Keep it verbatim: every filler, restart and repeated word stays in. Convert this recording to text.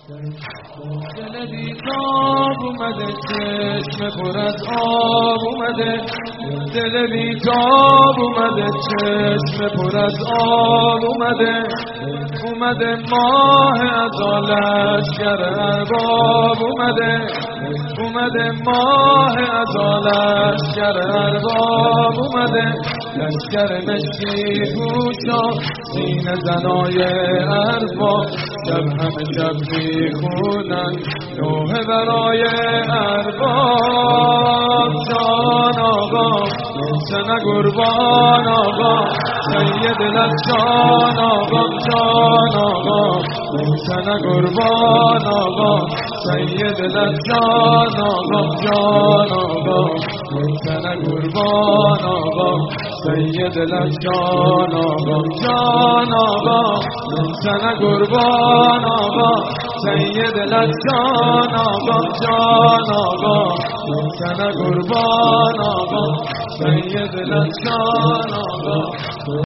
دل بیتاب اومده، چشم پر از آب اومده، دل بیتاب اومده، چشم پر از آب اومده، اومده ماه از لشکر ارباب اومده، اومده ماه از لشکر ارباب اومده، لشکر مشکی پوشا سینه زنای ارباب، شب همه شب میخونن نوحه برای ارباب. جان آقا سنه قربان آقا، سید لشان آقا، جان آقا سنه قربان آقا، سید لشان آقا، جان آقا سنه قربان آقا، سید لشان آقا، جان آقا سنه قربان آقا، سید لشان آقا، جان آقا سنه قربان آقا، سید لشان آقا.